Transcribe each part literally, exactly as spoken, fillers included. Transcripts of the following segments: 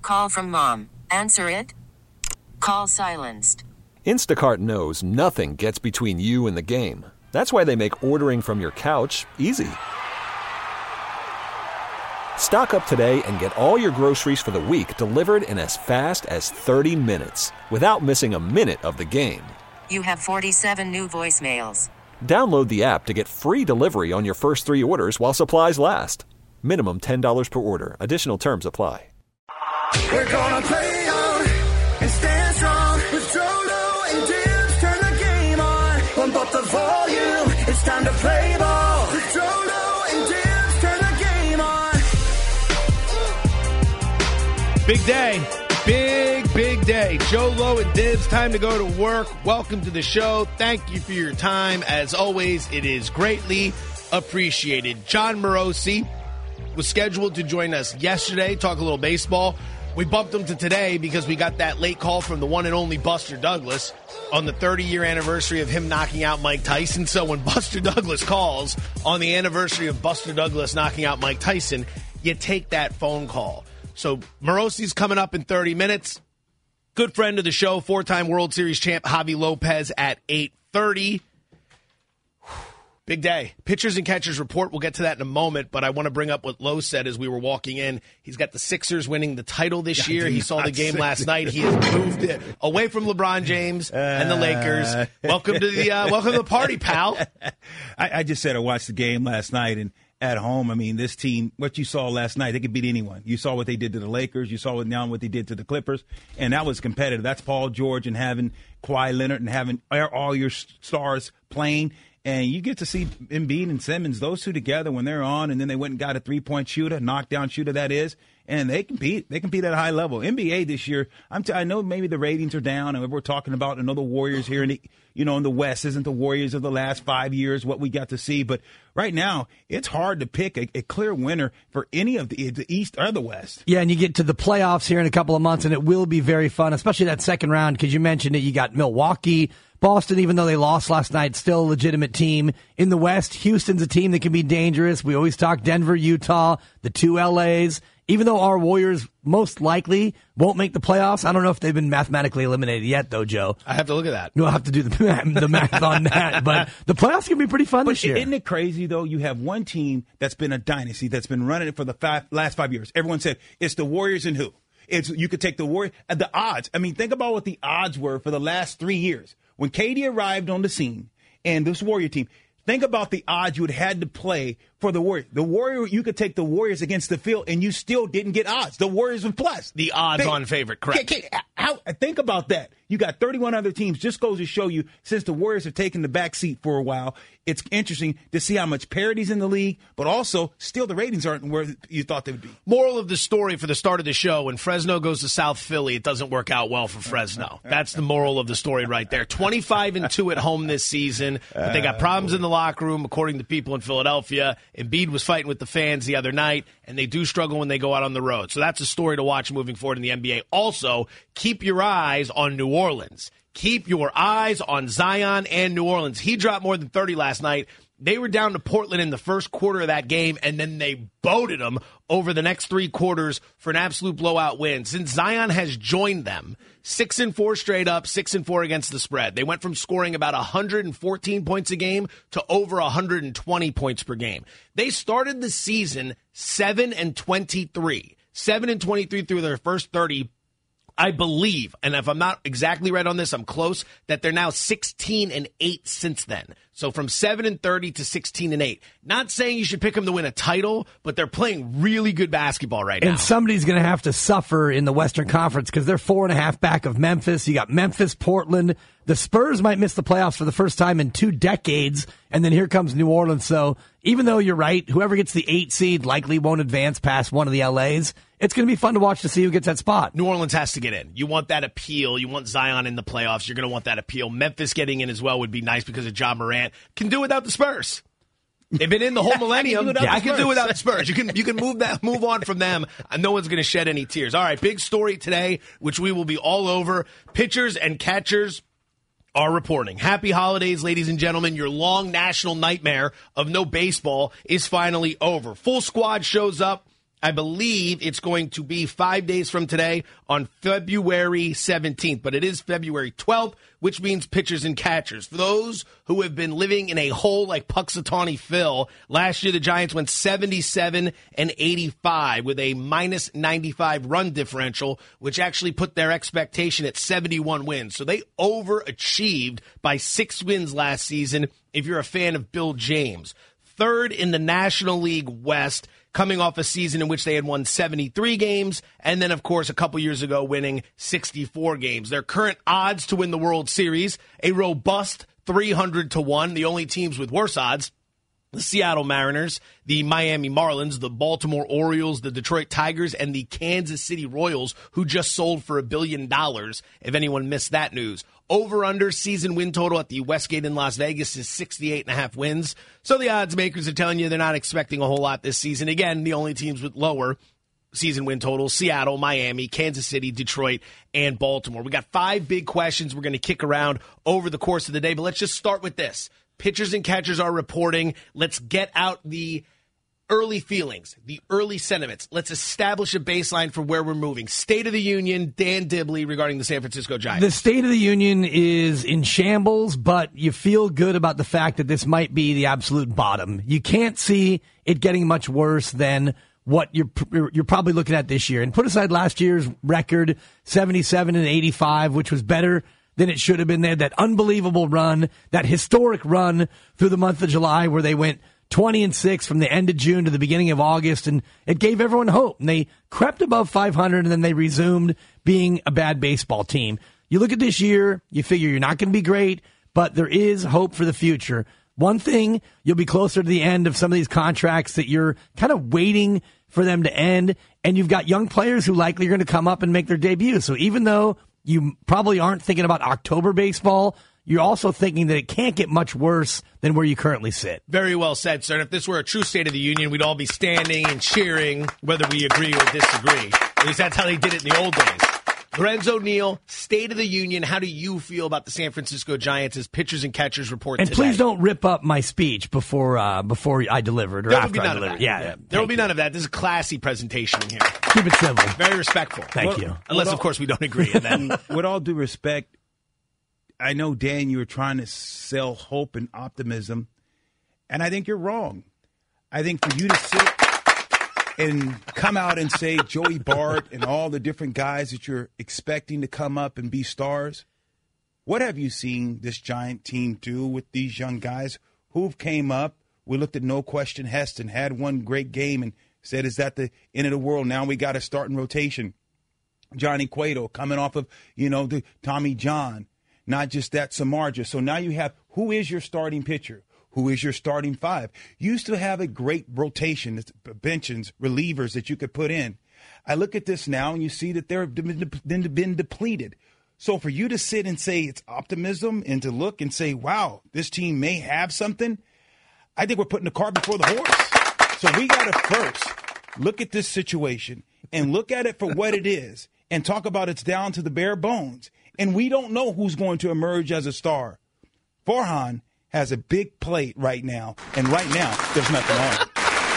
Call from mom. Answer it. Call silenced. Instacart knows nothing gets between you and the game. That's why they make ordering from your couch easy. Stock up today and get all your groceries for the week delivered in as fast as thirty minutes without missing a minute of the game. You have forty-seven new voicemails. Download the app to get free delivery on your first three orders while supplies last. Minimum ten dollars per order. Additional terms apply. We're gonna play on and stand strong with Jolo and Dibs. Turn the game on, pump up the volume. It's time to play ball with Jolo and Dibs. Turn the game on. Big day. Big, big day. Jolo and Dibs, time to go to work. Welcome to the show. Thank you for your time. As always, it is greatly appreciated. Jon Morosi was scheduled to join us yesterday, talk a little baseball. We bumped him to today because we got that late call from the one and only Buster Douglas on the thirty-year anniversary of him knocking out Mike Tyson. So when Buster Douglas calls on the anniversary of Buster Douglas knocking out Mike Tyson, you take that phone call. So Morosi's coming up in thirty minutes. Good friend of the show, four-time World Series champ Javi Lopez at eight thirty. Big day. Pitchers and catchers report. We'll get to that in a moment, but I want to bring up what Lowe said as we were walking in. He's got the Sixers winning the title this year. He saw the game last night. He has moved it away from LeBron James and the Lakers. Welcome to the uh, welcome to the party, pal. I, I just said I watched the game last night, and at home, I mean, this team, what you saw last night, they could beat anyone. You saw what they did to the Lakers. You saw what now what they did to the Clippers, and that was competitive. That's Paul George and having Kawhi Leonard and having all your stars playing. And you get to see Embiid and Simmons, those two together when they're on, and then they went and got a three-point shooter, knockdown shooter that is, and they compete. They compete at a high level. N B A this year, I'm t- I know maybe the ratings are down, and we're talking about another Warriors here in the, you know, in the West isn't the Warriors of the last five years, what we got to see. But right now, it's hard to pick a, a clear winner for any of the, the East or the West. Yeah, and you get to the playoffs here in a couple of months, and it will be very fun, especially that second round, because you mentioned it. You got Milwaukee, Boston, even though they lost last night, still a legitimate team. In the West, Houston's a team that can be dangerous. We always talk Denver, Utah, the two L As. Even though our Warriors most likely won't make the playoffs, I don't know if they've been mathematically eliminated yet, though, Joe. I have to look at that. We'll have to do the, the math on that. But the playoffs can be pretty fun but this year. Isn't it crazy, though? You have one team that's been a dynasty, that's been running it for the five, last five years. Everyone said, it's the Warriors and who? It's You could take the Warriors. The odds. I mean, think about what the odds were for the last three years. When K D arrived on the scene and this Warrior team, think about the odds you would have had to play for the Warriors. The Warrior, you could take the Warriors against the field, and you still didn't get odds. The Warriors were plus. The odds-on favorite, correct. Can, can, how, think about that. You got thirty-one other teams. Just goes to show you, since the Warriors have taken the back seat for a while, it's interesting to see how much parity's in the league, but also still the ratings aren't where you thought they would be. Moral of the story for the start of the show, when Fresno goes to South Philly, it doesn't work out well for Fresno. That's the moral of the story right there. twenty-five and two at home this season, but they got problems in the locker room, according to people in Philadelphia. Embiid was fighting with the fans the other night, and they do struggle when they go out on the road. So that's a story to watch moving forward in the N B A. Also, keep your eyes on New Orleans. Keep your eyes on Zion and New Orleans. He dropped more than thirty last night. They were down to Portland in the first quarter of that game, and then they boated them over the next three quarters for an absolute blowout win. Since Zion has joined them, six and four straight up, six and four against the spread. They went from scoring about one hundred fourteen points a game to over one hundred twenty points per game. They started the season seven and twenty-three. seven and twenty-three through their first thirty. I believe, and if I'm not exactly right on this, I'm close, that they're now sixteen and eight since then. So from seven and thirty to sixteen and eight. Not saying you should pick them to win a title, but they're playing really good basketball right now. And somebody's going to have to suffer in the Western Conference because they're four and a half back of Memphis. You got Memphis, Portland. The Spurs might miss the playoffs for the first time in two decades, and then here comes New Orleans. So even though you're right, whoever gets the eight seed likely won't advance past one of the L As. It's going to be fun to watch to see who gets that spot. New Orleans has to get in. You want that appeal. You want Zion in the playoffs. You're going to want that appeal. Memphis getting in as well would be nice because of Ja Morant. Can do without the Spurs. They've been in the whole millennium. I, yeah, I can do without the Spurs. You can you can move that move on from them, and no one's going to shed any tears. All right, big story today, which we will be all over. Pitchers and catchers are reporting. Happy holidays, ladies and gentlemen. Your long national nightmare of no baseball is finally over. Full squad shows up I believe it's going to be five days from today on February seventeenth, but it is February twelfth, which means pitchers and catchers. For those who have been living in a hole like Puxatawny Phil, last year the Giants went seventy-seven and eighty-five with a minus ninety-five run differential, which actually put their expectation at seventy-one wins. So they overachieved by six wins last season if you're a fan of Bill James. Third in the National League West, coming off a season in which they had won seventy-three games, and then, of course, a couple years ago, winning sixty-four games. Their current odds to win the World Series, a robust three hundred to one. The only teams with worse odds, the Seattle Mariners, the Miami Marlins, the Baltimore Orioles, the Detroit Tigers, and the Kansas City Royals, who just sold for a billion dollars, if anyone missed that news. Over-under season win total at the Westgate in Las Vegas is sixty-eight and a half wins. So the odds makers are telling you they're not expecting a whole lot this season. Again, the only teams with lower season win totals, Seattle, Miami, Kansas City, Detroit, and Baltimore. We got five big questions we're going to kick around over the course of the day, but let's just start with this. Pitchers and catchers are reporting. Let's get out the early feelings, the early sentiments. Let's establish a baseline for where we're moving. State of the Union, Dan Dibley regarding the San Francisco Giants. The State of the Union is in shambles, but you feel good about the fact that this might be the absolute bottom. You can't see it getting much worse than what you're you're probably looking at this year. And put aside last year's record, seventy-seven and eighty-five, which was better than it should have been there. That unbelievable run, that historic run through the month of July where they went twenty and six from the end of June to the beginning of August, and it gave everyone hope. And they crept above five hundred, and then they resumed being a bad baseball team. You look at this year, you figure you're not going to be great, but there is hope for the future. One thing, you'll be closer to the end of some of these contracts that you're kind of waiting for them to end, and you've got young players who likely are going to come up and make their debut. So even though you probably aren't thinking about October baseball, you're also thinking that it can't get much worse than where you currently sit. Very well said, sir. And if this were a true State of the Union, we'd all be standing and cheering whether we agree or disagree. At least that's how they did it in the old days. Lorenzo Neal, State of the Union. How do you feel about the San Francisco Giants as pitchers and catchers report and today? Please don't rip up my speech before uh, before I delivered or there after will be I none delivered. Of that. Yeah, yeah. There will be none of that. This is a classy presentation here. Keep it civil. Very respectful. Thank well, you. Unless, all, of course, we don't agree. And then, with all due respect, I know, Dan, you were trying to sell hope and optimism, and I think you're wrong. I think for you to sit and come out and say Joey Bart and all the different guys that you're expecting to come up and be stars, what have you seen this Giant team do with these young guys who've came up? We looked at No Question Heston, had one great game and said, is that the end of the world? Now we got to start in rotation. Johnny Cueto coming off of, you know, the Tommy John. Not just that, Samardzija. So now you have, who is your starting pitcher? Who is your starting five? You used to have a great rotation, benches, relievers that you could put in. I look at this now and you see that they're been depleted. So for you to sit and say it's optimism and to look and say, wow, this team may have something, I think we're putting the cart before the horse. So we got to first look at this situation and look at it for what it is and talk about it's down to the bare bones. And we don't know who's going to emerge as a star. Farhan has a big plate right now, and right now, there's nothing on it.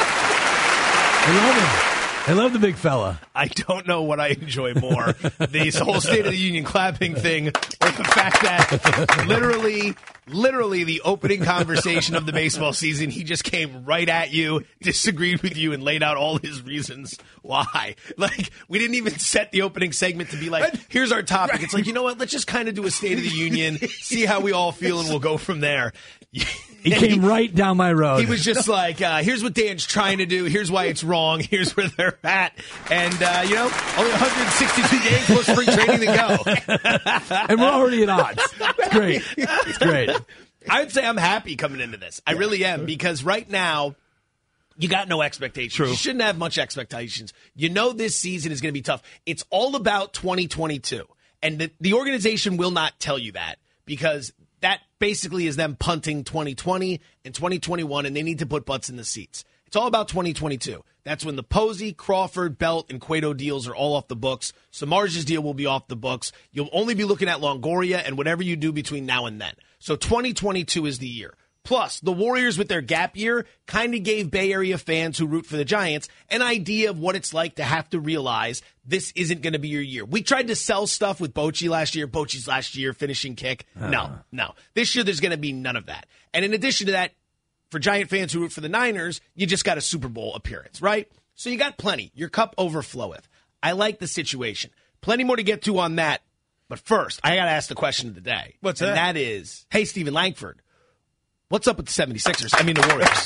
I love him. I love the big fella. I don't know what I enjoy more, this whole State of the Union clapping thing, or the fact that literally, literally the opening conversation of the baseball season, he just came right at you, disagreed with you, and laid out all his reasons why. Like, we didn't even set the opening segment to be like, here's our topic. It's like, you know what, let's just kind of do a State of the Union, see how we all feel, and we'll go from there. He came he, right down my road. He was just like, uh, here's what Dan's trying to do. Here's why it's wrong. Here's where they're at. And, uh, you know, only one hundred sixty-two games plus spring training to go. And we're already at odds. It's great. It's great. I'd say I'm happy coming into this. I really am, because right now, you got no expectations. True. You shouldn't have much expectations. You know this season is going to be tough. It's all about twenty twenty-two. And the, the organization will not tell you that, because that basically is them punting twenty twenty and twenty twenty-one, and they need to put butts in the seats. It's all about twenty twenty-two. That's when the Posey, Crawford, Belt, and Cueto deals are all off the books. Samardzija's deal will be off the books. You'll only be looking at Longoria and whatever you do between now and then. So twenty twenty-two is the year. Plus, the Warriors with their gap year kind of gave Bay Area fans who root for the Giants an idea of what it's like to have to realize this isn't going to be your year. We tried to sell stuff with Bochy last year, Bochy's last year, finishing kick. Uh. No, no. This year there's going to be none of that. And in addition to that, for Giant fans who root for the Niners, you just got a Super Bowl appearance, right? So you got plenty. Your cup overfloweth. I like the situation. Plenty more to get to on that. But first, I got to ask the question of the day. What's and that? And that is, hey, Stephen Langford, what's up with the seventy-sixers? I mean, the Warriors.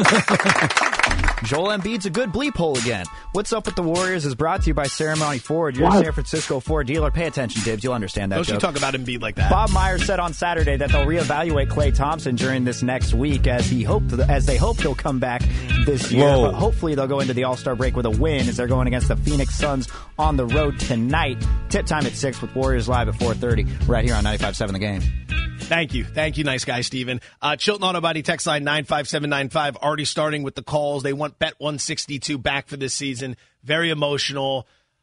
Joel Embiid's a good bleep hole again. What's Up with the Warriors is brought to you by Ceremony Ford, your What? San Francisco Ford dealer. Pay attention, Dibs. You'll understand that Don't joke. you talk about Embiid like that. Bob Myers said on Saturday that they'll reevaluate Klay Thompson during this next week as he hoped, as they hope he'll come back this year. Whoa. But hopefully they'll go into the All-Star break with a win as they're going against the Phoenix Suns on the road tonight. Tip time at six with Warriors Live at four thirty right here on ninety-five point seven The Game. Thank you. Thank you, nice guy, Steven. Uh, Chilton Auto Body text line nine five seven nine five, already starting with the calls. They want Bet one sixty-two back for this season. Very emotional.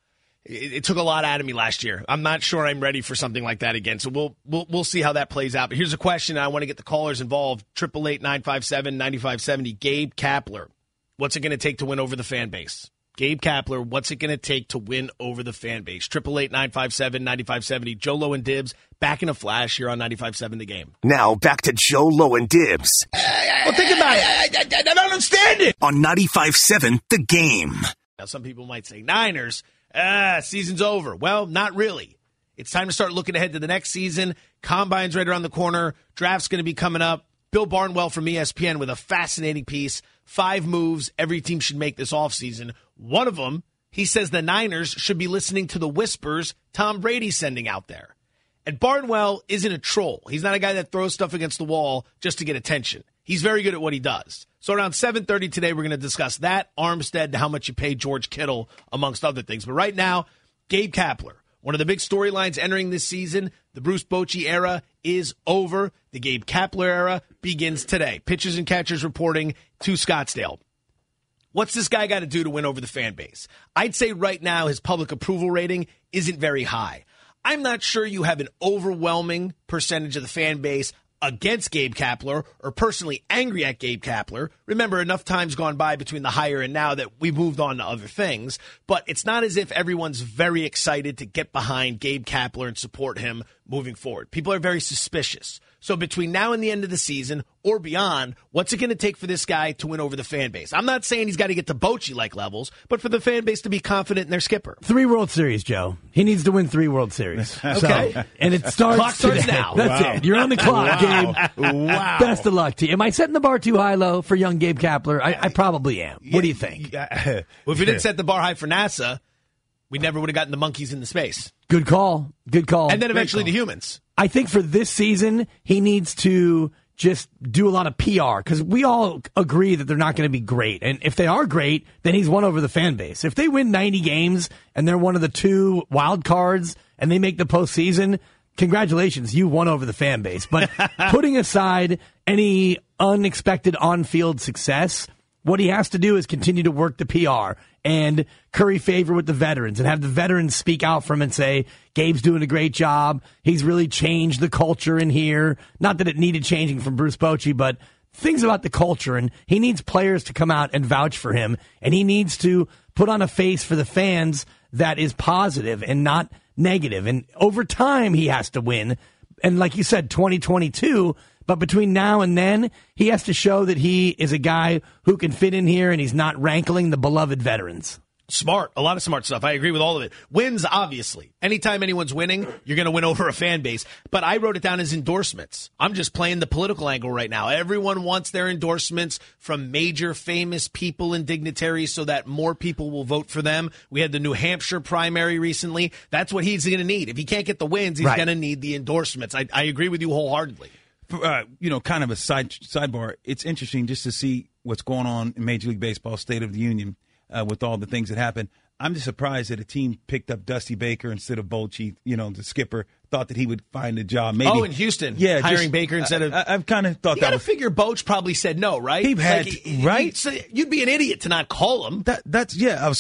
It, it took a lot out of me last year. I'm not sure I'm ready for something like that again. So we'll we'll, we'll see how that plays out. But here's a question. I want to get the callers involved. eight eight eight, nine five seven, nine five seven zero. Gabe Kapler. What's it going to take to win over the fan base? Gabe Kapler, what's it going to take to win over the fan base? eight eight eight, nine five seven, nine five seven zero. Joe Low and Dibs back in a flash here on ninety-five point seven The Game. Now back to Joe Low and Dibs Well, think about it. I, I, I don't understand it. on ninety-five point seven The Game. Now, some people might say, Niners, ah, season's over. Well, not really. It's time to start looking ahead to the next season. Combine's right around the corner. Draft's going to be coming up. Bill Barnwell from E S P N with a fascinating piece. Five moves every team should make this offseason. One of them, he says the Niners should be listening to the whispers Tom Brady's sending out there. And Barnwell isn't a troll. He's not a guy that throws stuff against the wall just to get attention. He's very good at what he does. So around seven thirty today, we're going to discuss that, Armstead, and how much you pay George Kittle, amongst other things. But right now, Gabe Kapler, one of the big storylines entering this season, the Bruce Bochy era is over. The Gabe Kapler era begins today. Pitchers and catchers reporting to Scottsdale. What's this guy got to do to win over the fan base? I'd say right now his public approval rating isn't very high. I'm not sure you have an overwhelming percentage of the fan base against Gabe Kapler or personally angry at Gabe Kapler. Remember, enough time's gone by between the hire and now that we've moved on to other things. But it's not as if everyone's very excited to get behind Gabe Kapler and support him moving forward. People are very suspicious. So between now and the end of the season or beyond, what's it going to take for this guy to win over the fan base? I'm not saying he's got to get to Bochy-like levels, but for the fan base to be confident in their skipper. Three World Series, Joe. He needs to win three World Series. Okay. So, and it starts Clock starts today. now. That's Wow. it. You're on the clock, Wow. Gabe. Wow. Best of luck to you. Am I setting the bar too high, low, for young Gabe Kapler? I, I probably am. What do you think? Well, if we didn't set the bar high for NASA, we never would have gotten the monkeys into space. Good call. Good call. And then eventually Great the call. humans. I think for this season, he needs to just do a lot of P R because we all agree that they're not going to be great. And if they are great, then he's won over the fan base. If they win ninety games and they're one of the two wild cards and they make the postseason, congratulations, you won over the fan base. But putting aside any unexpected on-field success, what he has to do is continue to work the P R and curry favor with the veterans and have the veterans speak out for him and say, Gabe's doing a great job. He's really changed the culture in here. Not that it needed changing from Bruce Bochy, but things about the culture. And he needs players to come out and vouch for him. And he needs to put on a face for the fans that is positive and not negative. And over time, he has to win. And like you said, twenty twenty-two, but between now and then, he has to show that he is a guy who can fit in here and he's not rankling the beloved veterans. Smart. A lot of smart stuff. I agree with all of it. Wins, obviously. Anytime anyone's winning, you're going to win over a fan base. But I wrote it down as endorsements. I'm just playing the political angle right now. Everyone wants their endorsements from major famous people and dignitaries so that more people will vote for them. We had the New Hampshire primary recently. That's what he's going to need. If he can't get the wins, he's Right. going to need the endorsements. I, I agree with you wholeheartedly. Uh, you know, kind of a side sidebar. It's interesting just to see what's going on in Major League Baseball, State of the Union, uh, with all the things that happen. I'm just surprised that a team picked up Dusty Baker instead of Bochy, you know, the skipper. Thought that he would find a job. Maybe. Oh, in Houston, yeah, hiring just- Baker instead of. I, I've kind of thought You that got to was figure Boch probably said no, right? He had- Like, right? You'd, say- you'd be an idiot to not call him. that. That's yeah. I was.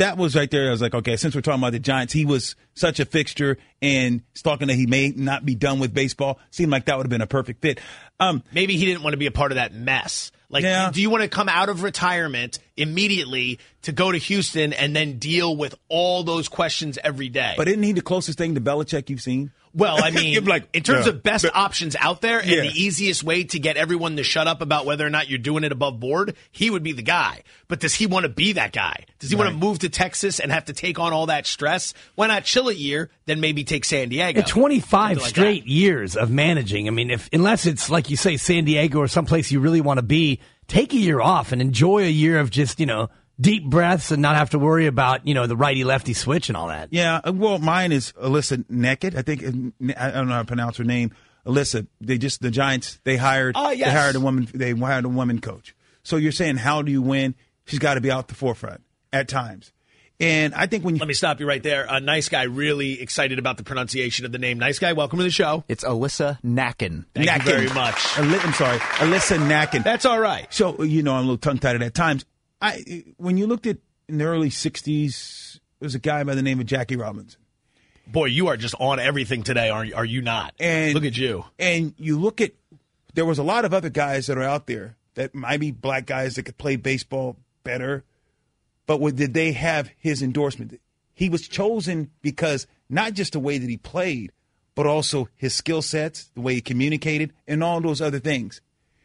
that was right there. I was like, okay, since we're talking about the Giants, he was such a fixture, and talking that he may not be done with baseball, seemed like that would have been a perfect fit. Um, Maybe he didn't want to be a part of that mess. Like, yeah. do you want to come out of retirement immediately to go to Houston and then deal with all those questions every day? But isn't he the closest thing to Belichick you've seen? Well, I mean, like, in terms yeah. of best but, options out there and yeah. the easiest way to get everyone to shut up about whether or not you're doing it above board, he would be the guy. But does he want to be that guy? Does he right. want to move to Texas and have to take on all that stress? Why not chill a year, then maybe take San Diego? And twenty-five like straight that. years of managing. I mean, if unless it's, like you say, San Diego or someplace you really want to be, take a year off and enjoy a year of just, you know, deep breaths and not have to worry about, you know, the righty-lefty switch and all that. Yeah, well, mine is Alyssa Naked. I think, I don't know how to pronounce her name. Alyssa, they just, the Giants, they hired, uh, yes. they hired a woman, they hired a woman coach. So you're saying, how do you win? She's got to be out the forefront at times. And I think when you. Let me stop you right there. A nice guy, really excited about the pronunciation of the name. Nice guy, welcome to the show. It's Alyssa Nakken. Thank Nakken. you very much. Ali- I'm sorry, Alyssa Nakken. That's all right. So, you know, I'm a little tongue-tied at times. I When you looked at, in the early sixties, there was a guy by the name of Jackie Robinson. Boy, you are just on everything today, are are you not? And look at you. And you look at, there was a lot of other guys that are out there that might be black guys that could play baseball better, but what, did they have his endorsement? He was chosen because not just the way that he played, but also his skill sets, the way he communicated, and all those other things.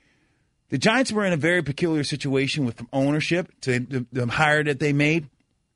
The Giants were in a very peculiar situation with ownership to the, the hire that they made.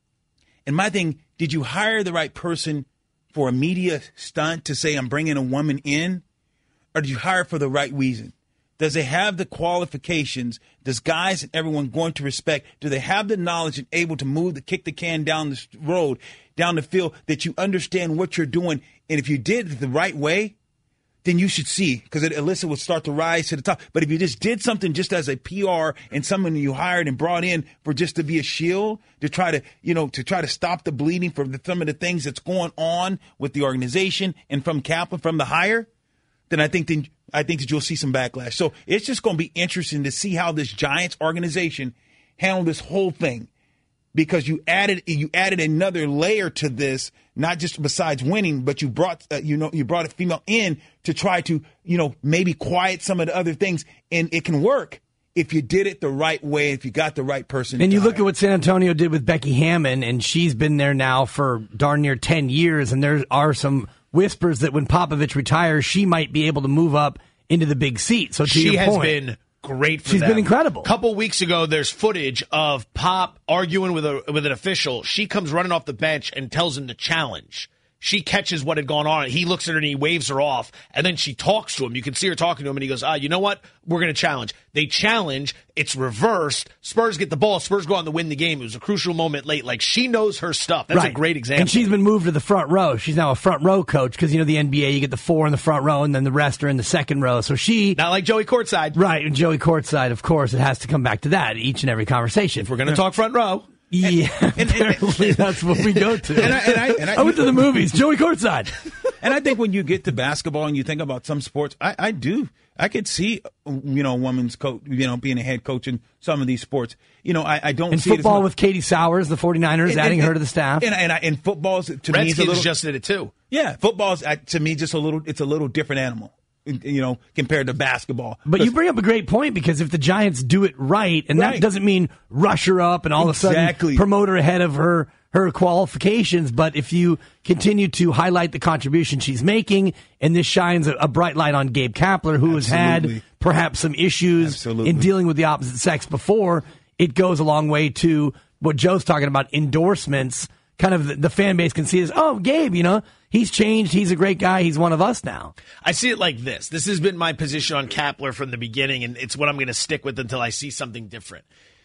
And my thing, did you hire the right person for a media stunt to say, I'm bringing a woman in? Or did you hire for the right reason? Does it have the qualifications? Does guys and everyone going to respect? Do they have the knowledge and able to move the kick the can down the road, down the field, that you understand what you're doing? And if you did it the right way, then you should see, because Alyssa would start to rise to the top. But if you just did something just as a P R and someone you hired and brought in for just to be a shield, to try to, you know, to try to stop the bleeding from the, some of the things that's going on with the organization and from Kaplan, from the hire, then I think then I think that you'll see some backlash. So it's just going to be interesting to see how this Giants organization handle this whole thing, because you added you added another layer to this, not just besides winning, but you brought uh, you know you brought a female in to try to you know maybe quiet some of the other things, and it can work if you did it the right way, if you got the right person. And you hire. look at what San Antonio did with Becky Hammon, and she's been there now for darn near ten years, and there are some whispers that when Popovich retires, she might be able to move up into the big seat. So to she your has point, been great for she's them. been incredible. A couple weeks ago, there's footage of Pop arguing with a with an official. She comes running off the bench and tells him to challenge. She catches what had gone on. He looks at her and he waves her off, and then she talks to him. You can see her talking to him, and he goes, ah, you know what? We're going to challenge. They challenge. It's reversed. Spurs get the ball. Spurs go on to win the game. It was a crucial moment late. Like, she knows her stuff. That's right. a great example. And she's been moved to the front row. She's now a front row coach because, you know, the N B A, you get the four in the front row, and then the rest are in the second row. So she... Not like Joey courtside. Right, and Joey courtside, of course, it has to come back to that each and every conversation. If we're going to talk front row... Yeah, and, and, apparently and, that's what we go to. And I, and I, and I, I went to the movies, Joey courtside. And I think when you get to basketball and you think about some sports, I, I do. I could see, you know, a woman's coach, you know, being a head coach in some of these sports. You know, I, I don't in see football it as with Katie Sowers, the 49ers, and, adding and, her to the staff. And, and, and football's, to Redskins me, is a little, just did it too. Yeah, football's, to me, just a little, it's a little different animal, you know, compared to basketball. But you bring up a great point, because if the Giants do it right, and right. that doesn't mean rush her up and all exactly. of a sudden promote her ahead of her, her qualifications, but if you continue to highlight the contribution she's making, and this shines a, a bright light on Gabe Kapler, who Absolutely. has had perhaps some issues Absolutely. in dealing with the opposite sex before, it goes a long way to what Joe's talking about, endorsements. Kind of the, the fan base can see this, oh, Gabe, you know, he's changed. He's a great guy. He's one of us now. I see it like this. This has been my position on Kapler from the beginning, and it's what I'm going to stick with until I see something different.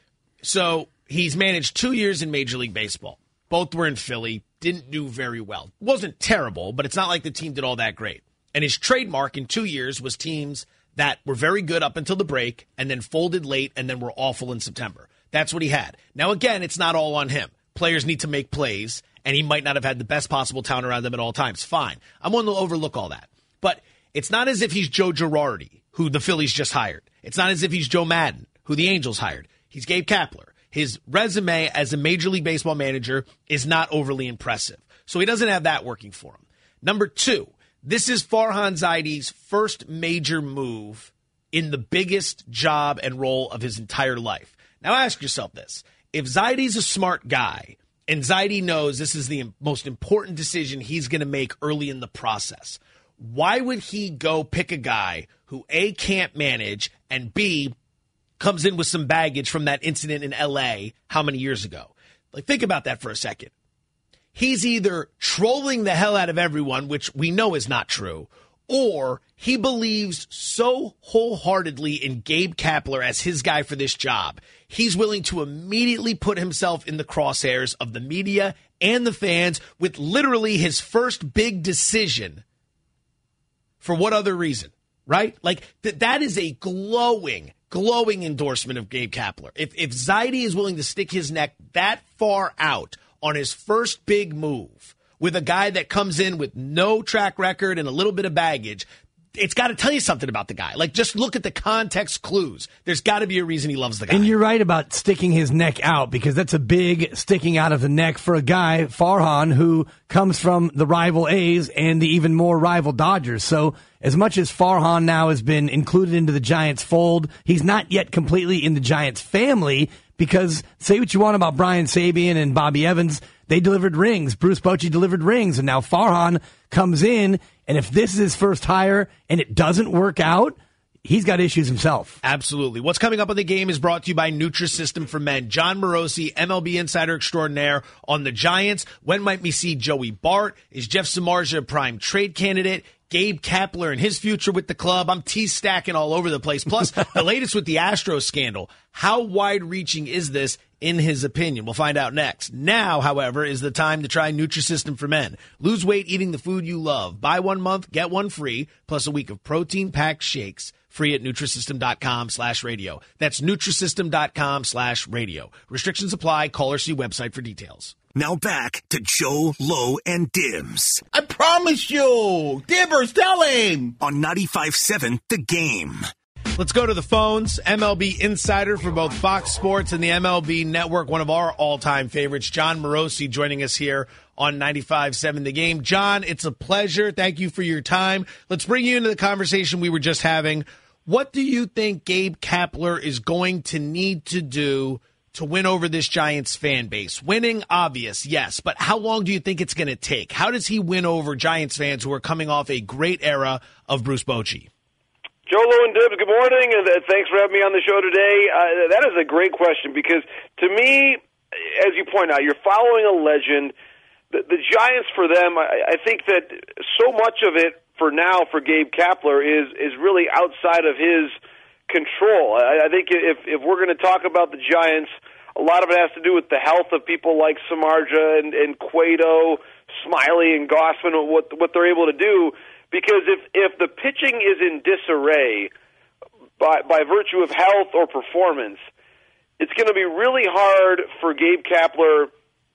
So he's managed two years in Major League Baseball. Both were in Philly. Didn't do very well. Wasn't terrible, but it's not like the team did all that great. And his trademark in two years was teams that were very good up until the break and then folded late and then were awful in September. That's what he had. Now, again, it's not all on him. Players need to make plays, and he might not have had the best possible talent around them at all times. Fine. I'm willing to overlook all that. But it's not as if he's Joe Girardi, who the Phillies just hired. It's not as if he's Joe Madden, who the Angels hired. He's Gabe Kapler. his resume as a Major League Baseball manager is not overly impressive. So he doesn't have that working for him. Number two, this is Farhan Zaidi's first major move in the biggest job and role of his entire life. Now ask yourself this. If Zaidi's a smart guy and Zaidi knows this is the most important decision he's going to make early in the process, why would he go pick a guy who A, can't manage, and B, comes in with some baggage from that incident in L A how many years ago? Like, think about that for a second. He's either trolling the hell out of everyone, which we know is not true, or he believes so wholeheartedly in Gabe Kapler as his guy for this job, he's willing to immediately put himself in the crosshairs of the media and the fans with literally his first big decision. For what other reason, right? Like, th- that is a glowing, glowing endorsement of Gabe Kapler. If, if Zaidi is willing to stick his neck that far out on his first big move with a guy that comes in with no track record and a little bit of baggage, it's got to tell you something about the guy. Like, just look at the context clues. There's got to be a reason he loves the guy. And you're right about sticking his neck out, because that's a big sticking out of the neck for a guy, Farhan, who comes from the rival A's and the even more rival Dodgers. So as much as Farhan now has been included into the Giants fold, he's not yet completely in the Giants family, because say what you want about Brian Sabian and Bobby Evans, they delivered rings. Bruce Bochy delivered rings, and now Farhan comes in, and if this is his first hire and it doesn't work out, he's got issues himself. Absolutely. What's coming up on the game is brought to you by Nutrisystem for Men. John Morosi, M L B insider extraordinaire on the Giants. When might we see Joey Bart? Is Jeff Samardzija a prime trade candidate? Gabe Kapler and his future with the club. I'm T-stacking all over the place. Plus, the latest with the Astros scandal. How wide-reaching is this, in his opinion? We'll find out next. Now, however, is the time to try Nutrisystem for Men. Lose weight eating the food you love. Buy one month, get one free, plus a week of protein-packed shakes. Free at Nutrisystem.com slash radio. That's Nutrisystem.com slash radio. Restrictions apply. Call or see website for details. Now back to Joe, Lowe, and Dibs. I promise you. Dibbers, tell him. On ninety-five seven The Game. Let's go to the phones. M L B insider for both Fox Sports and the M L B Network, one of our all-time favorites, John Morosi, joining us here on ninety-five seven The Game. John, it's a pleasure. Thank you for your time. Let's bring you into the conversation we were just having. What do you think Gabe Kapler is going to need to do to win over this Giants fan base? Winning, obvious, yes, but how long do you think it's going to take? How does he win over Giants fans who are coming off a great era of Bruce Bochy? Joe, Lowe, and Dibs, good morning, and thanks for having me on the show today. Uh, that is a great question, because to me, as you point out, you're following a legend. The, the Giants, for them, I, I think that so much of it for now for Gabe Kapler is is really outside of his control. I, I think if if we're going to talk about the Giants, a lot of it has to do with the health of people like Samardzija and, and Cueto, Smiley, and Gossman, and what what they're able to do. Because if if the pitching is in disarray by by virtue of health or performance, it's going to be really hard for Gabe Kapler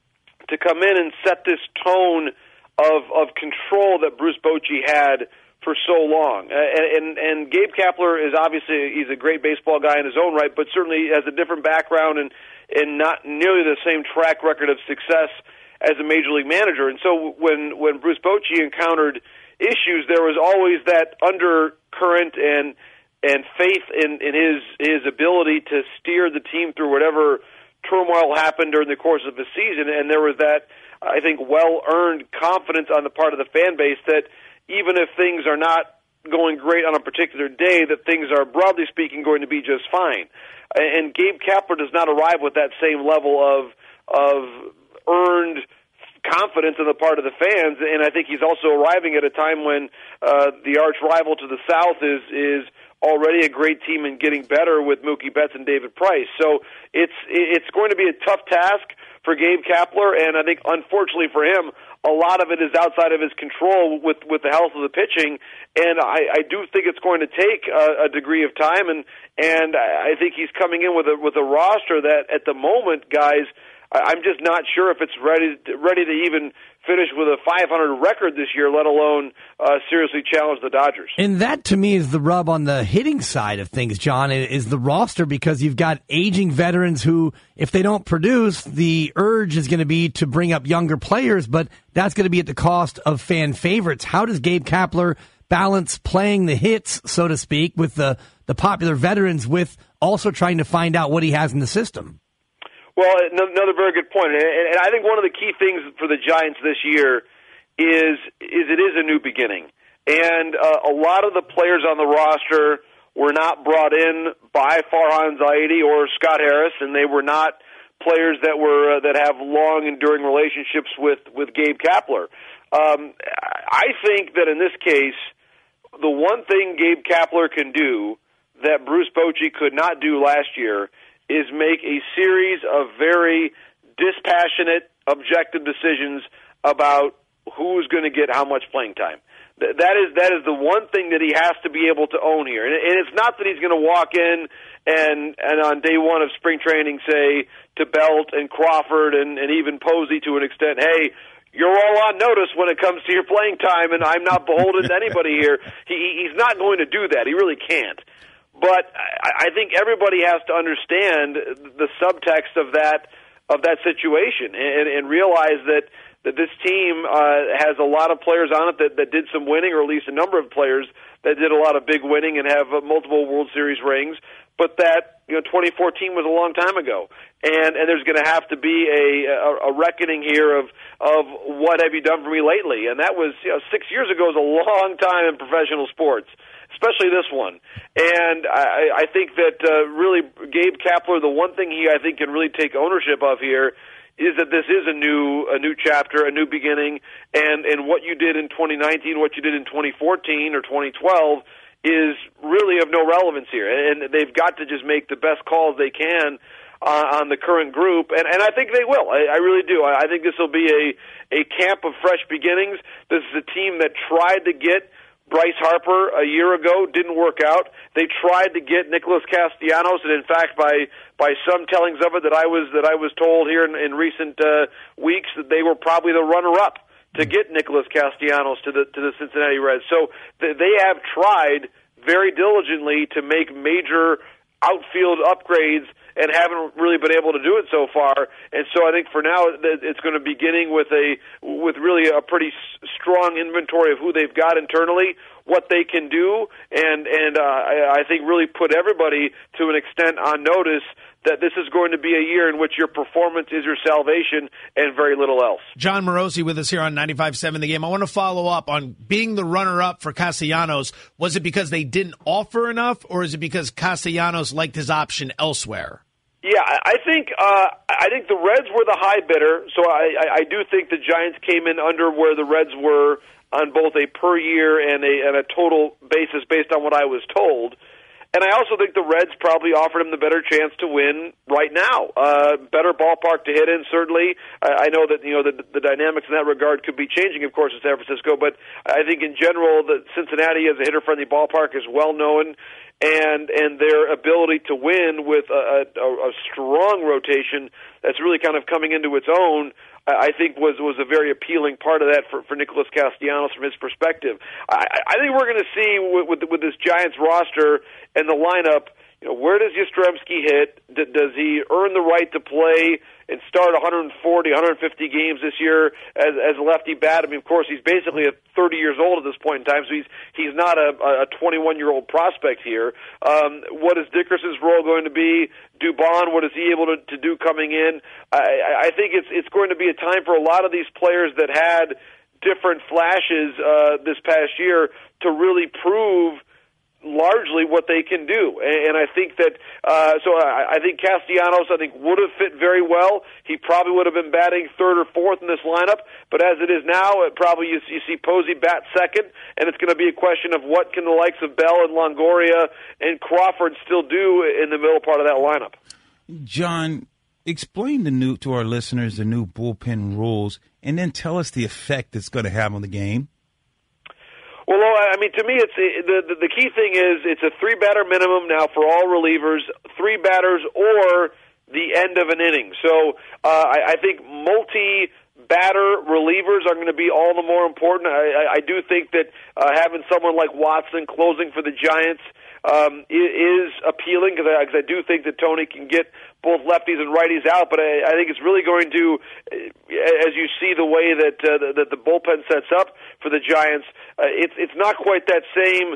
to come in and set this tone of of control that Bruce Bochy had for so long. Uh, and, and and Gabe Kapler is obviously, he's a great baseball guy in his own right, but certainly has a different background and and not nearly the same track record of success as a major league manager. And so when when Bruce Bochy encountered issues, there was always that undercurrent and and faith in, in his his ability to steer the team through whatever turmoil happened during the course of the season. And there was that, I think, well-earned confidence on the part of the fan base that even if things are not going great on a particular day, that things are, broadly speaking, going to be just fine. And Gabe Kapler does not arrive with that same level of of earned confidence on the part of the fans, and I think he's also arriving at a time when uh, the arch rival to the South is is already a great team and getting better with Mookie Betts and David Price. So it's it's going to be a tough task for Gabe Kapler, and I think unfortunately for him, a lot of it is outside of his control with, with the health of the pitching, and I, I do think it's going to take a, a degree of time, and and I think he's coming in with a with a roster that at the moment, guys, I, I'm just not sure if it's ready to, ready to even finish with a five hundred record this year, let alone uh, seriously challenge the Dodgers. And that, to me, is the rub on the hitting side of things, John, is the roster, because you've got aging veterans who, if they don't produce, the urge is going to be to bring up younger players, but that's going to be at the cost of fan favorites. How does Gabe Kapler balance playing the hits, so to speak, with the, the popular veterans, with also trying to find out what he has in the system? Well, another very good point, and I think one of the key things for the Giants this year is is it is a new beginning, and uh, a lot of the players on the roster were not brought in by Farhan Zaidi or Scott Harris, and they were not players that were uh, that have long enduring relationships with with Gabe Kapler. Um, I think that in this case, the one thing Gabe Kapler can do that Bruce Bochy could not do last year is make a series of very dispassionate, objective decisions about who's going to get how much playing time. Th- that is that is the one thing that he has to be able to own here. And, and it's not that he's going to walk in and, and on day one of spring training say to Belt and Crawford and, and even Posey to an extent, hey, you're all on notice when it comes to your playing time, and I'm not beholden to anybody here. He, he's not going to do that. He really can't. But I think everybody has to understand the subtext of that of that situation and, and realize that, that this team uh, has a lot of players on it that, that did some winning, or at least a number of players that did a lot of big winning and have uh, multiple World Series rings. But that, you know, twenty fourteen was a long time ago, and and there's going to have to be a, a a reckoning here of of what have you done for me lately, and that was, you know, six years ago is a long time in professional sports, especially this one. And I, I think that uh, really Gabe Kapler, the one thing he I think can really take ownership of here is that this is a new a new chapter, a new beginning, and and what you did in twenty nineteen, what you did in twenty fourteen or twenty twelve is really of no relevance here, and they've got to just make the best calls they can uh, on the current group, and, and I think they will. I, I really do. I, I think this will be a, a camp of fresh beginnings. This is a team that tried to get Bryce Harper a year ago, didn't work out. They tried to get Nicholas Castellanos, and in fact, by by some tellings of it that I was that I was told here in, in recent uh, weeks, that they were probably the runner-up to get Nicholas Castellanos to the to the Cincinnati Reds. So th- they have tried very diligently to make major outfield upgrades and haven't really been able to do it so far. And so I think for now it's going to be beginning with a with really a pretty strong inventory of who they've got internally, what they can do, and and uh, I, I think really put everybody to an extent on notice that this is going to be a year in which your performance is your salvation and very little else. John Morosi with us here on ninety-five point seven The Game. I want to follow up on being the runner-up for Castellanos. Was it because they didn't offer enough, or is it because Castellanos liked his option elsewhere? Yeah, I think uh, I think the Reds were the high bidder, so I, I do think the Giants came in under where the Reds were on both a per year and a, and a total basis based on what I was told. And I also think the Reds probably offered him the better chance to win right now. Uh, better ballpark to hit in, certainly. I, I know that, you know, the, the dynamics in that regard could be changing, of course, in San Francisco, but I think in general that Cincinnati as a hitter-friendly ballpark is well known, and and their ability to win with a, a, a strong rotation that's really kind of coming into its own, I think was was a very appealing part of that for, for Nicholas Castellanos from his perspective. I, I think we're going to see with, with with this Giants roster and the lineup, you know, where does Yastrzemski hit? D- does he earn the right to play and start one forty, one fifty games this year as as a lefty bat? I mean, of course, he's basically a thirty years old at this point in time, so he's he's not a a twenty-one-year-old prospect here. Um, what is Dickerson's role going to be? Dubon, what is he able to, to do coming in? I, I think it's it's going to be a time for a lot of these players that had different flashes uh, this past year to really prove largely what they can do, and I think that uh, so I, I think Castellanos I think would have fit very well. He probably would have been batting third or fourth in this lineup, but as it is now, it probably you, you see Posey bat second, and it's going to be a question of what can the likes of Bell and Longoria and Crawford still do in the middle part of that lineup. John, explain the new to our listeners the new bullpen rules, and then tell us the effect it's going to have on the game. Well, I mean, to me, it's the, the the key thing is it's a three batter minimum now for all relievers, three batters or the end of an inning. So uh, I, I think multi-batter relievers are going to be all the more important. I, I, I do think that uh, having someone like Watson closing for the Giants um, is appealing because I, I do think that Tony can get both lefties and righties out, but I, I think it's really going to, as you see the way that uh, that the bullpen sets up for the Giants, uh, it's it's not quite that same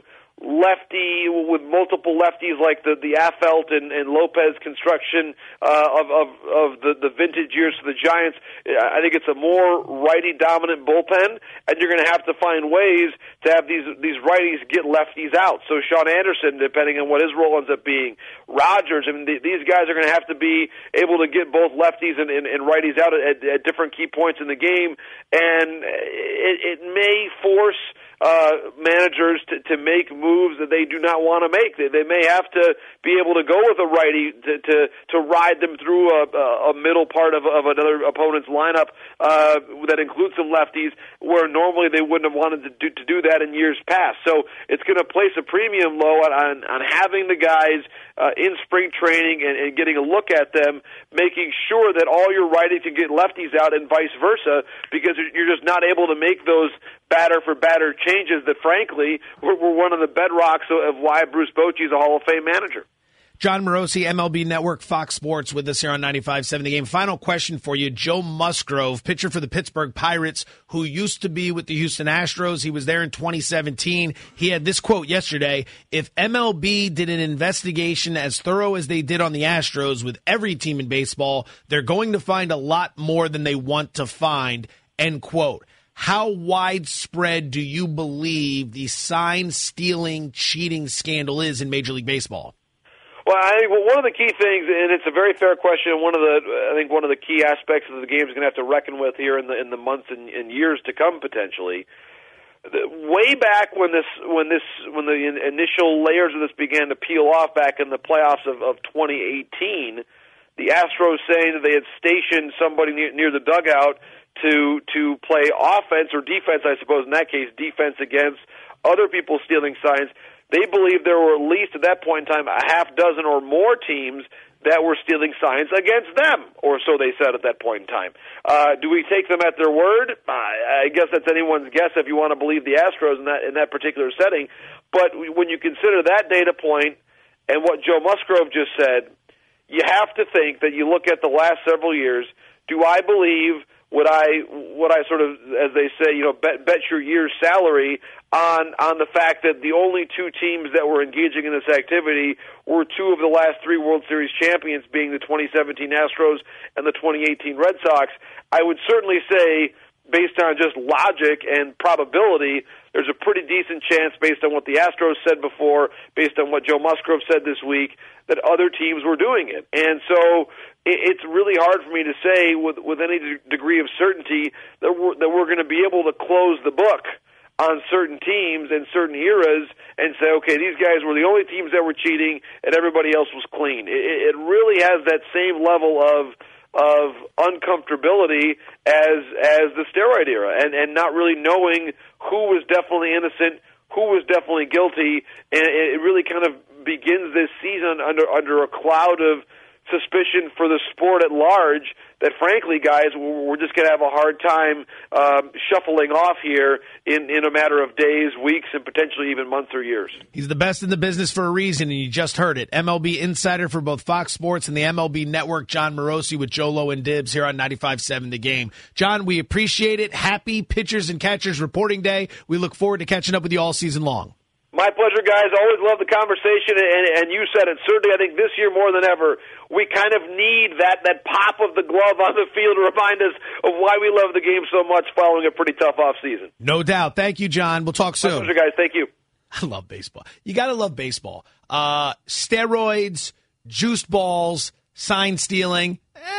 lefty with multiple lefties like the the Affeldt and, and Lopez construction uh, of of, of the, the vintage years for the Giants. I think it's a more righty dominant bullpen, and you're going to have to find ways to have these these righties get lefties out. So Sean Anderson, depending on what his role ends up being, Rogers, I mean th- these guys are going to have to be able to get both lefties and, and, and righties out at, at different key points in the game, and it, it may force Uh, managers to, to make moves that they do not want to make. They, they may have to be able to go with a righty to to, to ride them through a, a middle part of, of another opponent's lineup uh, that includes some lefties, where normally they wouldn't have wanted to do, to do that in years past. So it's going to place a premium low on, on, on having the guys uh, in spring training and, and getting a look at them, making sure that all your righties can get lefties out and vice versa, because you're just not able to make those batter for batter changes that, frankly, were, were one of the bedrocks of why Bruce Bochy is a Hall of Fame manager. John Morosi, M L B Network, Fox Sports, with us here on ninety-five seven The Game. Final question for you. Joe Musgrove, pitcher for the Pittsburgh Pirates, who used to be with the Houston Astros. He was there in twenty seventeen. He had this quote yesterday: if M L B did an investigation as thorough as they did on the Astros with every team in baseball, they're going to find a lot more than they want to find, end quote. How widespread do you believe the sign-stealing, cheating scandal is in Major League Baseball? Well, I think one of the key things, and it's a very fair question, one of the I think one of the key aspects of the game is going to have to reckon with here in the in the months and, and years to come potentially. The, way back when this when this when the initial layers of this began to peel off back in the playoffs of, of twenty eighteen, the Astros saying that they had stationed somebody near, near the dugout to to play offense or defense, I suppose in that case, defense against other people stealing signs. They believed there were at least at that point in time a half dozen or more teams that were stealing signs against them, or so they said at that point in time. Uh, do we take them at their word? I, I guess that's anyone's guess if you want to believe the Astros in that in that particular setting. But when you consider that data point and what Joe Musgrove just said, you have to think that you look at the last several years. Do I believe Would I, would I sort of, as they say, you know, bet, bet your year's salary on on the fact that the only two teams that were engaging in this activity were two of the last three World Series champions, being the twenty seventeen Astros and the twenty eighteen Red Sox? I would certainly say, based on just logic and probability, there's a pretty decent chance, based on what the Astros said before, based on what Joe Musgrove said this week, that other teams were doing it. And so it's really hard for me to say with with any degree of certainty that we're, that we're going to be able to close the book on certain teams and certain eras and say, okay, these guys were the only teams that were cheating and everybody else was clean. It, it really has that same level of of uncomfortability as as the steroid era, and, and not really knowing who was definitely innocent, who was definitely guilty, and it really kind of begins this season under under a cloud of suspicion for the sport at large that, frankly, guys, we're just going to have a hard time um, shuffling off here in, in a matter of days, weeks, and potentially even months or years. He's the best in the business for a reason, and you just heard it. M L B insider for both Fox Sports and the M L B Network, John Morosi, with Joe Lowe and Dibs here on ninety-five seven The Game. John, we appreciate it. Happy Pitchers and Catchers Reporting Day. We look forward to catching up with you all season long. My pleasure, guys. Always love the conversation, and, and you said it. Certainly, I think this year more than ever, we kind of need that, that pop of the glove on the field to remind us of why we love the game so much following a pretty tough offseason. No doubt. Thank you, John. We'll talk soon. My pleasure, guys. Thank you. I love baseball. You got to love baseball. Uh, steroids, juiced balls, sign stealing,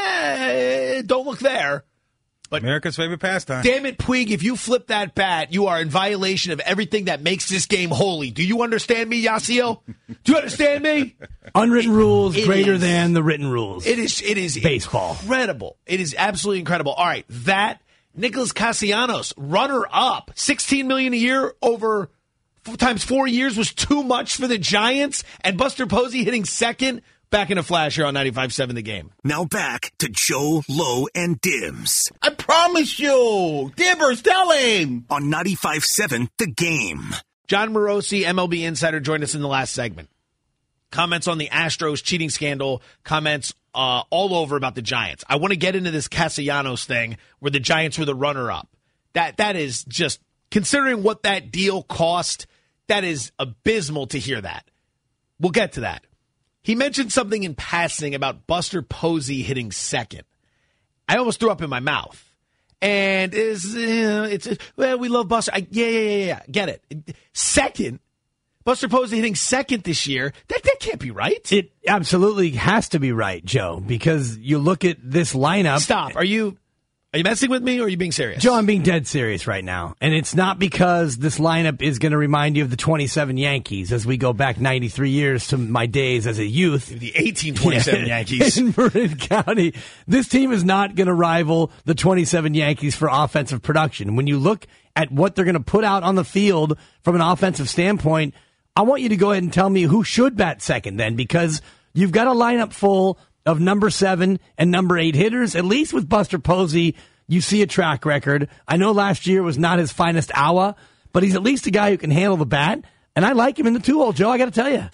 eh, don't look there. But America's favorite pastime. Damn it, Puig, if you flip that bat, you are in violation of everything that makes this game holy. Do you understand me, Yasiel? Do you understand me? Unwritten it, rules it greater is, than the written rules. It is it is baseball. Incredible. It is absolutely incredible. All right, that Nicholas Castellanos, runner up, sixteen million dollars a year over four times four years was too much for the Giants, and Buster Posey hitting second Back in a flash here on ninety-five point seven The Game. Now back to Joe, Lowe, and Dims I promise you. Dibbers, tell him. on ninety-five point seven The Game. John Morosi, M L B insider, joined us in the last segment. Comments on the Astros cheating scandal, comments uh, all over about the Giants. I want to get into this Castellanos thing where the Giants were the runner-up. That That is just, considering what that deal cost, that is abysmal to hear that. We'll get to that. He mentioned something in passing about Buster Posey hitting second. I almost threw up in my mouth. And is uh, it's well, we love Buster. I, yeah, yeah, yeah, yeah. Get it. Second, Buster Posey hitting second this year. That that can't be right. It absolutely has to be right, Joe, because you look at this lineup. Stop. Are you are you messing with me or are you being serious? Joe, I'm being dead serious right now. And it's not because this lineup is going to remind you of the twenty-seven Yankees as we go back ninety-three years to my days as a youth. The eighteen twenty-seven yeah, Yankees. In Marin County. This team is not going to rival the twenty-seven Yankees for offensive production. When you look at what they're going to put out on the field from an offensive standpoint, I want you to go ahead and tell me who should bat second then, because you've got a lineup full of number seven and number eight hitters. At least with Buster Posey, you see a track record. I know last year was not his finest hour, but he's at least a guy who can handle the bat. And I like him in the two-hole, Joe, I got to tell you.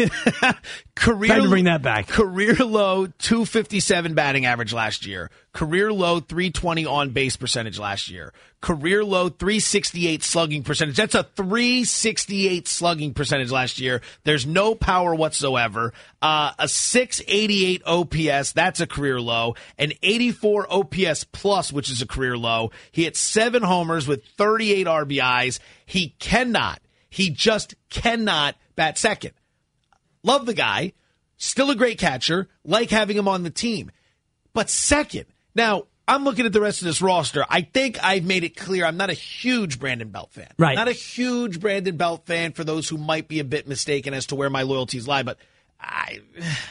Career, Time to bring that back. Career low two fifty-seven batting average last year. Career low three twenty on-base percentage last year. Career low three sixty-eight slugging percentage. That's a three sixty-eight slugging percentage last year. There's no power whatsoever. Uh, a six eighty-eight O P S, that's a career low. An eighty-four O P S plus, which is a career low. He hit seven homers with thirty-eight R B Is. He cannot. He just cannot bat second. Love the guy. Still a great catcher. Like having him on the team. But second. Now, I'm looking at the rest of this roster. I think I've made it clear I'm not a huge Brandon Belt fan. Right. Not a huge Brandon Belt fan for those who might be a bit mistaken as to where my loyalties lie. But I,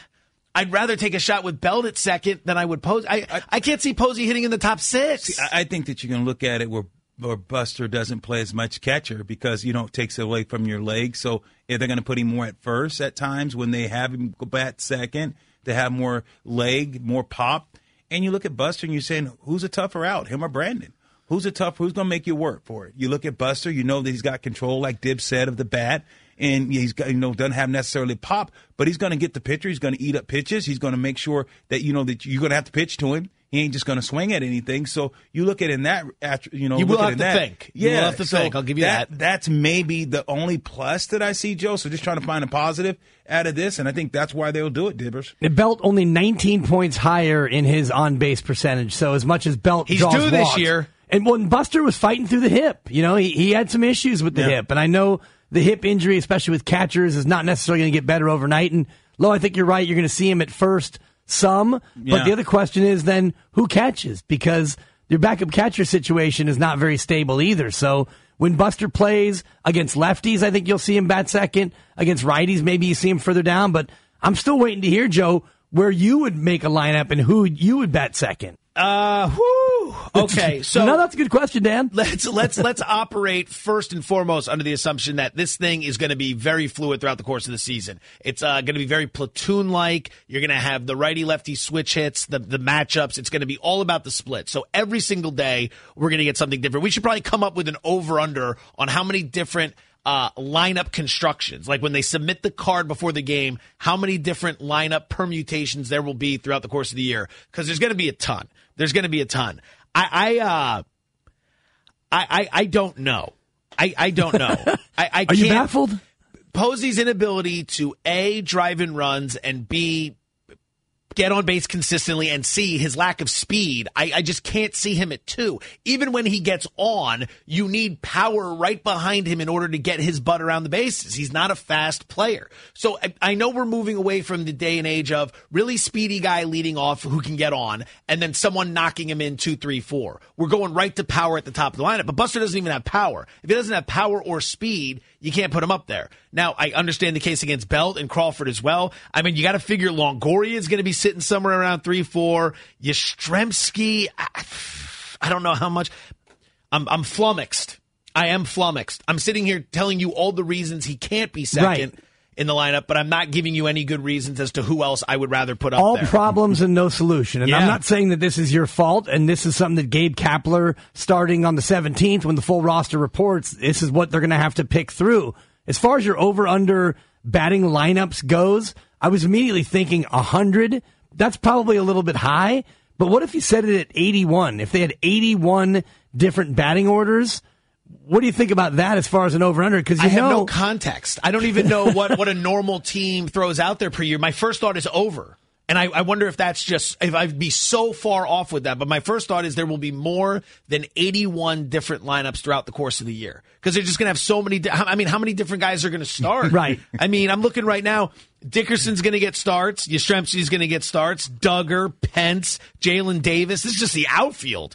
I'd rather take a shot with Belt at second than I would Posey. I, I, I can't see Posey hitting in the top six. See, I think that you can look at it where or Buster doesn't play as much catcher because, you know, it takes it away from your leg. So if they're going to put him more at first at times when they have him go bat second to have more leg, more pop. And you look at Buster and you're saying, who's a tougher out, him or Brandon? Who's a tough, who's going to make you work for it? You look at Buster, you know that he's got control, like Dib said, of the bat. And he's got, you know, doesn't have necessarily pop, but he's going to get the pitcher. He's going to eat up pitches. He's going to make sure that, you know, that you're going to have to pitch to him. He ain't just going to swing at anything. So you look at it in that, you know, you will look have at to that. think. Yeah, you will have to so think. I'll give you that, that. That's maybe the only plus that I see, Joe. So just trying to find a positive out of this, and I think that's why they'll do it, Dibbers. Belt only nineteen points higher in his on-base percentage. So as much as Belt he's draws due this walks, year. And when Buster was fighting through the hip, you know, he, he had some issues with the Yeah. hip, and I know the hip injury, especially with catchers, is not necessarily going to get better overnight. And Lo, I think you're right. You're going to see him at first. Some, Yeah. but the other question is then who catches? Because your backup catcher situation is not very stable either. So when Buster plays against lefties, I think you'll see him bat second. Against righties, maybe you see him further down. But I'm still waiting to hear, Joe, where you would make a lineup and who you would bat second. Uh, whew. Okay, so no, that's a good question, Dan. Let's let's let's operate first and foremost under the assumption that this thing is going to be very fluid throughout the course of the season. It's uh, going to be very platoon-like. You're going to have the righty-lefty switch hits, the the matchups. It's going to be all about the split. So every single day we're going to get something different. We should probably come up with an over/under on how many different uh, lineup constructions, like when they submit the card before the game, how many different lineup permutations there will be throughout the course of the year, because there's going to be a ton. There's going to be a ton. I I, uh, I I I don't know. I, I don't know. I, I Are can't. you baffled? Posey's inability to A, drive in runs, and B, get on base consistently, and C, his lack of speed. I, I just can't see him at two. Even when he gets on, you need power right behind him in order to get his butt around the bases. He's not a fast player. So I, I know we're moving away from the day and age of really speedy guy leading off who can get on, and then someone knocking him in two, three, four. We're going right to power at the top of the lineup. But Buster doesn't even have power. If he doesn't have power or speed, you can't put him up there. Now, I understand the case against Belt and Crawford as well. I mean, you got to figure Longoria is going to be sitting somewhere around three, four. Yastrzemski, I, I don't know how much. I'm, I'm flummoxed. I am flummoxed. I'm sitting here telling you all the reasons he can't be second. Right. in the lineup, but I'm not giving you any good reasons as to who else I would rather put up All there. problems and no solution. And Yeah. I'm not saying that this is your fault, and this is something that Gabe Kapler, starting on the seventeenth, when the full roster reports, this is what they're going to have to pick through. As far as your over-under batting lineups goes, I was immediately thinking one hundred. That's probably a little bit high, but what if you set it at eighty-one? If they had eighty-one different batting orders, what do you think about that as far as an over-under? Because you I have know, no context. I don't even know what, what a normal team throws out there per year. My first thought is over. And I, I wonder if that's just, if I'd be so far off with that. But my first thought is there will be more than eighty-one different lineups throughout the course of the year. Because they're just going to have so many, di- I mean, how many different guys are going to start? Right. I mean, I'm looking right now. Dickerson's going to get starts. Yastrzemski's going to get starts. Duggar, Pence, Jalen Davis. This is just the outfield.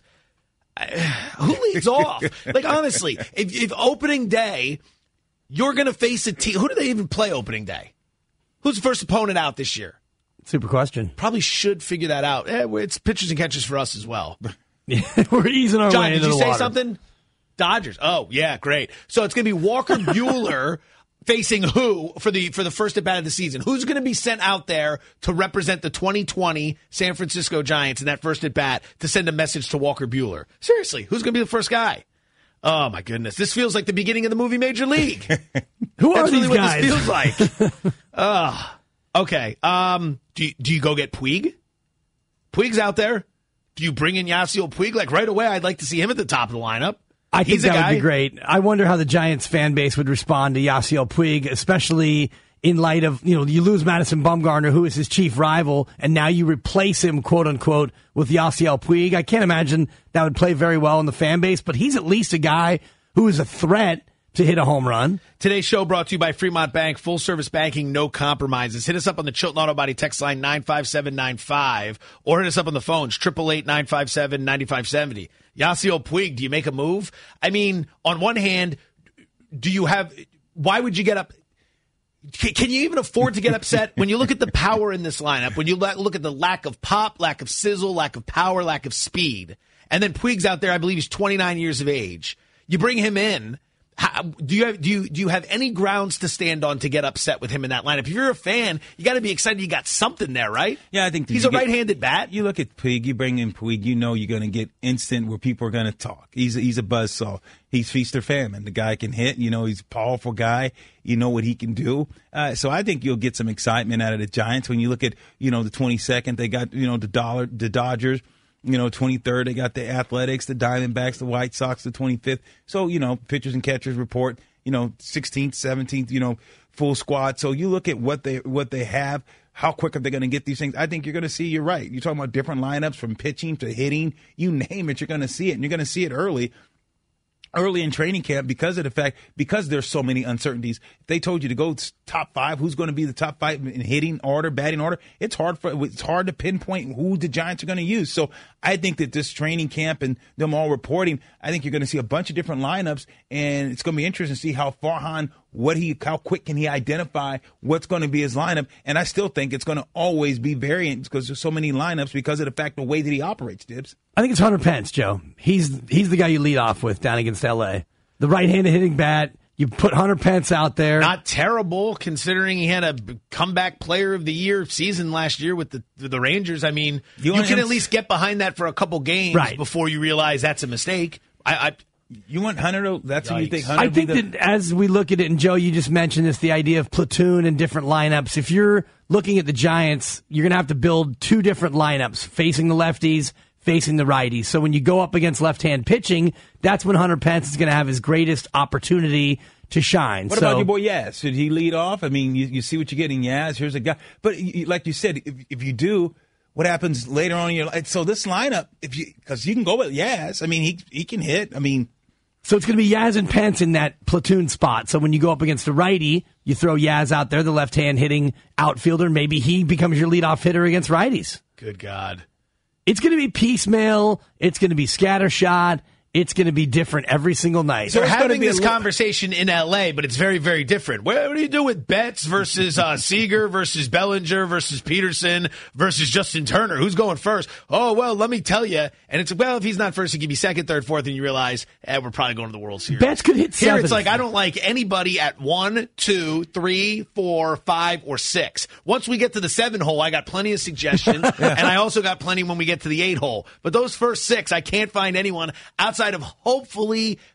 Who leads off? Like, honestly, if, if opening day, you're going to face a team. Who do they even play opening day? Who's the first opponent out this year? Super question. Probably should figure that out. Eh, it's pitchers and catchers for us as well. We're easing our John, way did into you the say water. something? Dodgers. Oh, yeah, great. So it's going to be Walker Buehler facing who for the for the first at bat of the season? Who's going to be sent out there to represent the twenty twenty San Francisco Giants in that first at bat to send a message to Walker Buehler? Seriously, who's going to be the first guy? Oh my goodness, this feels like the beginning of the movie Major League. Who That's are really these what guys? this feels like. uh, okay. Um, do you, do you go get Puig? Puig's out there. Do you bring in Yasiel Puig like right away? I'd like to see him at the top of the lineup. I think He's a that guy. would be great. I wonder how the Giants fan base would respond to Yasiel Puig, especially in light of, you know, you lose Madison Bumgarner, who is his chief rival, and now you replace him, quote unquote, with Yasiel Puig. I can't imagine that would play very well in the fan base, but he's at least a guy who is a threat to hit a home run. Today's show brought to you by Fremont Bank, full service banking, no compromises. Hit us up on the Chilton Auto Body text line nine five seven nine five or hit us up on the phones, eight eight eight, nine five seven, nine five seven zero. Yasiel Puig, do you make a move? I mean, on one hand, do you have, why would you get up? Can you even afford to get upset when you look at the power in this lineup, when you look at the lack of pop, lack of sizzle, lack of power, lack of speed, and then Puig's out there, I believe he's twenty-nine years of age. You bring him in. How, do you have do you do you have any grounds to stand on to get upset with him in that lineup? If you're a fan, you got to be excited. You got something there, right? Yeah, I think he's you a get- right-handed bat. You look at Puig, you bring in Puig, you know you're going to get instant where people are going to talk. He's a, he's a buzzsaw. He's feast or famine. The guy can hit. You know, he's a powerful guy. You know what he can do. Uh, so I think you'll get some excitement out of the Giants when you look at, you know, the twenty-second. They got, you know, the dollar, the Dodgers. You know, twenty-third, they got the Athletics, the Diamondbacks, the White Sox, the twenty-fifth. So, you know, pitchers and catchers report, you know, sixteenth, seventeenth, you know, full squad. So you look at what they what they have, how quick are they going to get these things? I think you're going to see, you're right. You're talking about different lineups from pitching to hitting. You name it, you're going to see it. And you're going to see it early. Early in training camp because of the fact, because there's so many uncertainties. If they told you to go top five, who's going to be the top five in hitting order, batting order, it's hard for it's hard to pinpoint who the Giants are going to use. So I think that this training camp and them all reporting, I think you're going to see a bunch of different lineups, and it's going to be interesting to see how Farhan, what he, how quick can he identify what's going to be his lineup. And I still think it's going to always be variant because there's so many lineups because of the fact the way that he operates, Dibs. I think it's Hunter Pence, Joe. He's he's the guy you lead off with down against L A. The right-handed hitting bat. You put Hunter Pence out there. Not terrible, considering he had a comeback player of the year season last year with the the Rangers. I mean, you, You you can want- at least get behind that for a couple games Right. before you realize that's a mistake. I, I You want Hunter to, that's what you Yikes. think Hunter I would be think the, that as we look at it, and Joe, you just mentioned this, the idea of platoon and different lineups. If you're looking at the Giants, you're going to have to build two different lineups, facing the lefties, facing the righties. So when you go up against left-hand pitching, that's when Hunter Pence is going to have his greatest opportunity to shine. What so, about your boy Yaz? Should he lead off? I mean, you, you see what you're getting, Yaz. Here's a guy. But you, like you said, if, if you do, what happens later on in your life? So this lineup, if you because you can go with Yaz. I mean, he he can hit. I mean, So it's going to be Yaz and Pence in that platoon spot. So when you go up against a righty, you throw Yaz out there, the left-hand hitting outfielder. Maybe he becomes your leadoff hitter against righties. good God. It's going to be piecemeal. It's going to be scattershot. it's going to be different every single night. So we're There's gonna having be a this li- conversation in L A, but it's very, very different. What, what do you do with Betts versus uh, Seager versus Bellinger versus Peterson versus Justin Turner? Who's going first? Oh, well, let me tell you. And it's, well, if he's not first, he can be second, third, fourth, and you realize, eh, we're probably going to the World Series. Betts could hit Here, seventh. it's like I don't like anybody at one, two, three, four, five, or six. Once we get to the seven hole, I got plenty of suggestions, and I also got plenty when we get to the eight hole. But those first six, I can't find anyone outside of hopefully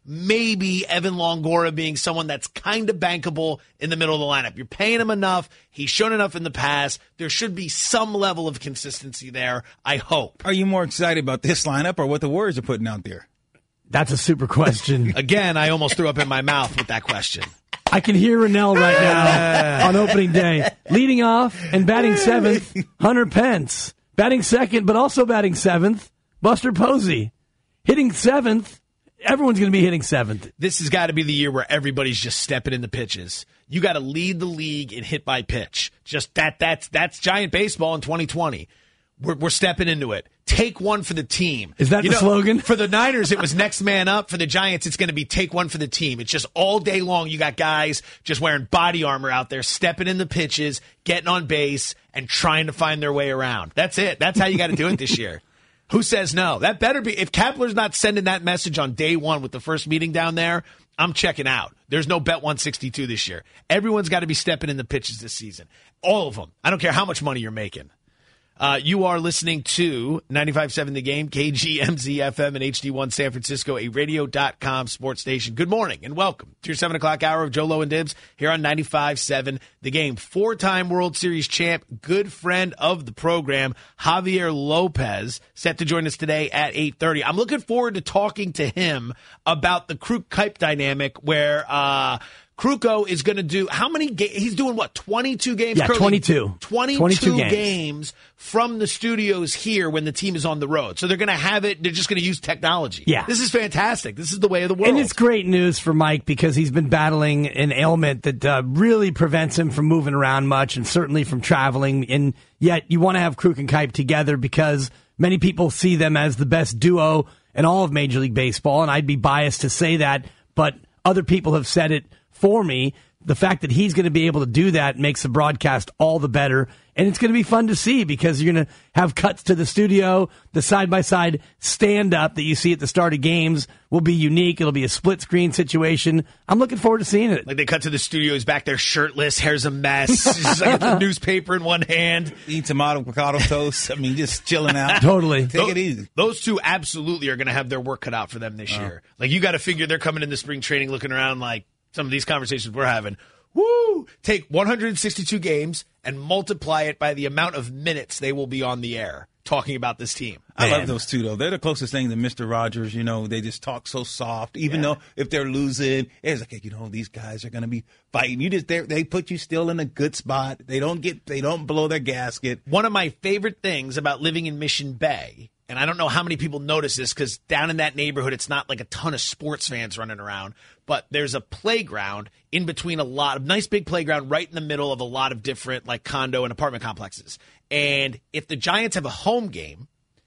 maybe Evan Longoria being someone that's kind of bankable in the middle of the lineup. You're paying him enough. He's shown enough in the past. There should be some level of consistency there, I hope. Are you more excited about this lineup or what the Warriors are putting out there? That's a super question. Again, I almost threw up in my mouth with that question. I can hear Rennell right now on opening day. Leading off and batting seventh, Hunter Pence. Batting second, but also batting seventh, Buster Posey. Hitting seventh, everyone's going to be hitting seventh. This has got to be the year where everybody's just stepping in the pitches. You got to lead the league in hit by pitch. Just that. That's that's Giant baseball in twenty twenty. We're, we're stepping into it. Take one for the team. Is that you the know, slogan? For the Niners, it was next man up. For the Giants, it's going to be take one for the team. It's just all day long. You got guys just wearing body armor out there, stepping in the pitches, getting on base, and trying to find their way around. That's it. That's how you got to do it this year. Who says no? That better be. If Kapler's not sending that message on day one with the first meeting down there, I'm checking out. There's no Bet one sixty-two this year. Everyone's got to be stepping in the pitches this season. All of them. I don't care how much money you're making. Uh, you are listening to ninety-five point seven The Game, K G M Z F M and H D one San Francisco, a radio dot com sports station. Good morning and welcome to your seven o'clock hour of Joe Low and Dibs here on ninety-five point seven The Game. Four-time World Series champ, good friend of the program, Javier Lopez, set to join us today at eight thirty. I'm looking forward to talking to him about the Kruk-Kuip dynamic where uh, – Kruko is going to do how many games? He's doing what, twenty-two games? Yeah, twenty-two. twenty-two, twenty-two games. games from the studios here when the team is on the road. So they're going to have it. They're just going to use technology. Yeah. This is fantastic. This is the way of the world. And it's great news for Mike because he's been battling an ailment that uh, really prevents him from moving around much and certainly from traveling. And yet you want to have Kruk and Kuip together because many people see them as the best duo in all of Major League Baseball. And I'd be biased to say that, but other people have said it for me. The fact that he's going to be able to do that makes the broadcast all the better. And it's going to be fun to see because you're going to have cuts to the studio. The side-by-side stand-up that you see at the start of games will be unique. It'll be a split-screen situation. I'm looking forward to seeing it. Like they cut to the studio, he's back there shirtless, hair's a mess. He's like got the newspaper in one hand. Eat tomato avocado toast. I mean, just chilling out. Totally. Take it easy. Those two absolutely are going to have their work cut out for them this Oh. year. Like you got to figure they're coming into spring training looking around like some of these conversations we're having. Woo! Take one hundred sixty-two games and multiply it by the amount of minutes they will be on the air talking about this team. I Man. love those two, though. They're the closest thing to Mister Rogers. You know, they just talk so soft. Even Yeah. though if they're losing, it's like, you know, these guys are going to be fighting. You just they they put you still in a good spot. They don't get they don't blow their gasket. One of my favorite things about living in Mission Bay, and I don't know how many people notice this because down in that neighborhood, it's not like a ton of sports fans running around, but there's a playground in between a lot of nice big playground right in the middle of a lot of different like condo and apartment complexes. And if the Giants have a home game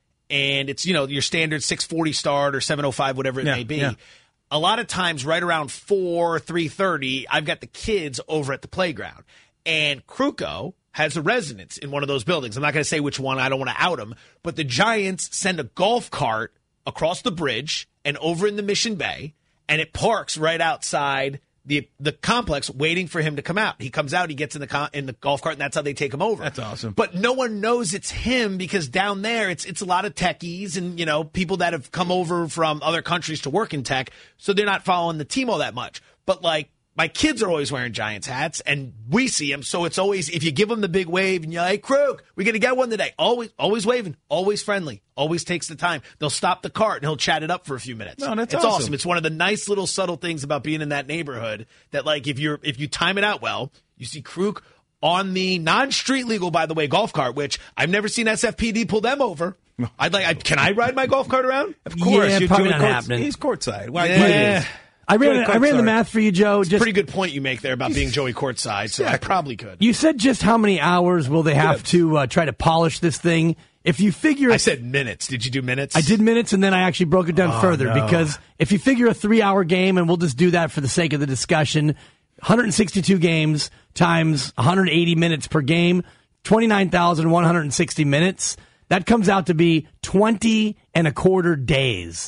and it's, you know, your standard six forty start or seven oh five, whatever it Yeah, may be, yeah. a lot of times right around four, three thirty, I've got the kids over at the playground. And Kruko has a residence in one of those buildings. I'm not going to say which one. I don't want to out them. But the Giants send a golf cart across the bridge and over in the Mission Bay, and it parks right outside the the complex waiting for him to come out. He comes out, he gets in the con- in the golf cart, and that's how they take him over. That's awesome. But no one knows it's him because down there it's it's a lot of techies and, you know, people that have come over from other countries to work in tech, so they're not following the team all that much. But like my kids are always wearing Giants hats, and we see them, so it's always, if you give them the big wave and you're like, Kruk, we're going to get one today. Always always waving, always friendly, always takes the time. They'll stop the cart, and he'll chat it up for a few minutes. No, that's it's awesome. awesome. It's one of the nice little subtle things about being in that neighborhood that, like, if you're if you time it out well, you see Kruk on the non-street legal, by the way, golf cart, which I've never seen S F P D pull them over. I'd like, I, can I ride my golf cart around? Of course, Yeah, you're probably doing not court- happening. He's courtside. Why? Yeah. I ran, Joey I ran the Courtside. math for you, Joe. Just Pretty good point you make there about being Joey courtside, so I probably could. You said just how many hours will they have to uh, try to polish this thing? if you figure... I said minutes. Did you do minutes? I did minutes, and then I actually broke it down oh, further no. because if you figure a three-hour game, and we'll just do that for the sake of the discussion, one hundred sixty-two games times one hundred eighty minutes per game, twenty-nine thousand one hundred sixty minutes. That comes out to be twenty and a quarter days.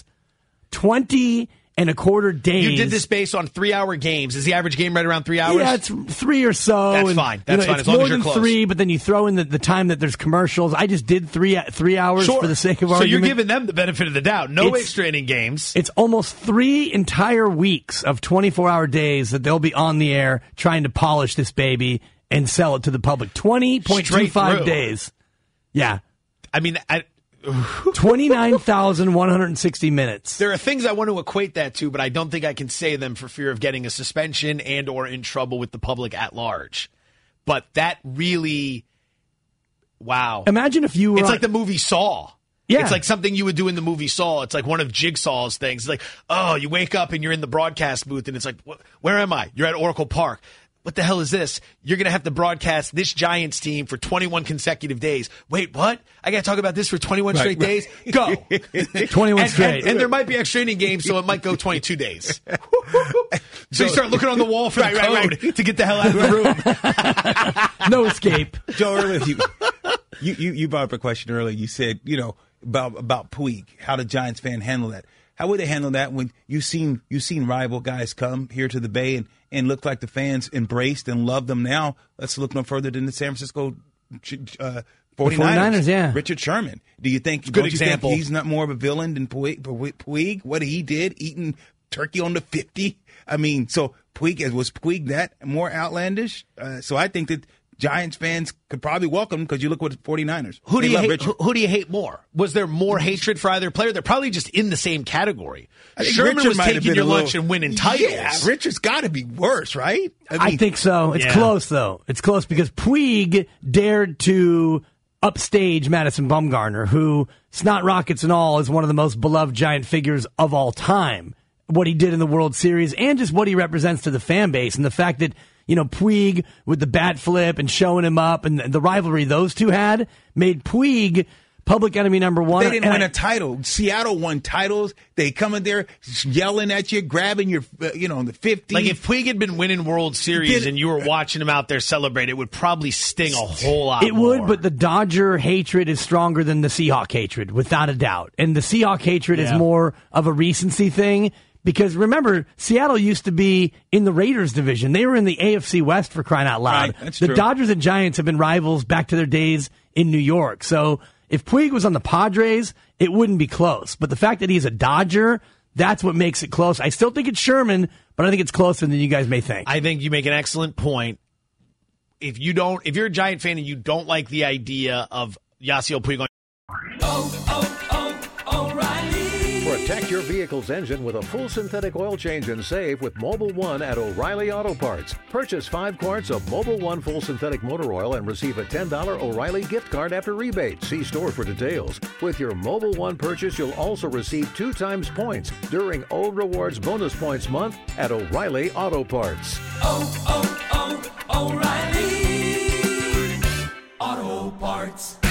twenty and a quarter days. You did this based on three-hour games. Is the average game right around three hours? Yeah, it's three or so. That's and, fine. That's you know, fine, it's as long more as you're than close. three, but then you throw in the, the time that there's commercials. I just did three three hours sure. for the sake of so argument. So you're giving them the benefit of the doubt. No It's- extra inning games. It's almost three entire weeks of twenty-four hour days that they'll be on the air trying to polish this baby and sell it to the public. twenty point two five days. Yeah. I mean, I... twenty-nine thousand one hundred sixty minutes. There are things I want to equate that to, but I don't think I can say them for fear of getting a suspension and or in trouble with the public at large. But that really, wow. Imagine if you were It's on- like the movie Saw. Yeah. It's like something you would do in the movie Saw. It's like one of Jigsaw's things. It's like, oh, you wake up and you're in the broadcast booth and it's like, where am I? You're at Oracle Park. What the hell is this? You're going to have to broadcast this Giants team for twenty-one consecutive days. Wait, what? I got to talk about this for twenty-one Right, straight right. days? Go. twenty-one and, straight. And, and there might be extra inning games, so it might go twenty-two days. So you start looking on the wall for Right, the right, code right. to get the hell out of the room. No escape. Joe, earlier you, you, you, you brought up a question earlier. You said, you know, about about Puig. How did Giants fan handle that? How would they handle that when you seen you seen rival guys come here to the Bay and, and look like the fans embraced and loved them? Now let's look no further than the San Francisco uh, 49ers. forty-niners, yeah. Richard Sherman. Do you think? Good don't example. You think he's not more of a villain than Puig? Puig, what he did, eating turkey on the fifty. I mean, so Puig was Puig that more outlandish? Uh, so I think that Giants fans could probably welcome him because you look what the 49ers. Who do They you love hate? Richard. Who, who do you hate more? Was there more hatred for either player? They're probably just in the same category. I think Sherman Richard was might have taking been your a little- lunch and winning titles. Yeah, Richard's got to be worse, right? I, mean, think so. It's Yeah. close, though. It's close because Puig dared to upstage Madison Bumgarner, who, snot rockets and all, is one of the most beloved Giant figures of all time. What he did in the World Series and just what he represents to the fan base. And the fact that, you know, Puig with the bat flip and showing him up and the rivalry those two had made Puig public enemy number one. They didn't And win I- a title. Seattle won titles. They come in there yelling at you, grabbing your, uh, you know, the fifty. Like if Puig had been winning World Series Did- and you were watching him out there celebrate, it would probably sting a whole lot It more. would, but the Dodger hatred is stronger than the Seahawk hatred, without a doubt. And the Seahawk hatred is Yeah. more of a recency thing. Because remember, Seattle used to be in the Raiders division. They were in the A F C West, for crying out loud. Right, that's the true. Dodgers and Giants have been rivals back to their days in New York. So if Puig was on the Padres, it wouldn't be close. But the fact that he's a Dodger, that's what makes it close. I still think it's Sherman, but I think it's closer than you guys may think. I think you make an excellent point. If you don't, if you're a Giant fan and you don't like the idea of Yasiel Puig on Protect your vehicle's engine with a full synthetic oil change and save with Mobile One at O'Reilly Auto Parts. Purchase five quarts of Mobile One full synthetic motor oil and receive a ten dollars O'Reilly gift card after rebate. See store for details. With your Mobile One purchase, you'll also receive two times points during O Rewards Bonus Points Month at O'Reilly Auto Parts. Oh, oh, oh, O'Reilly Auto Parts.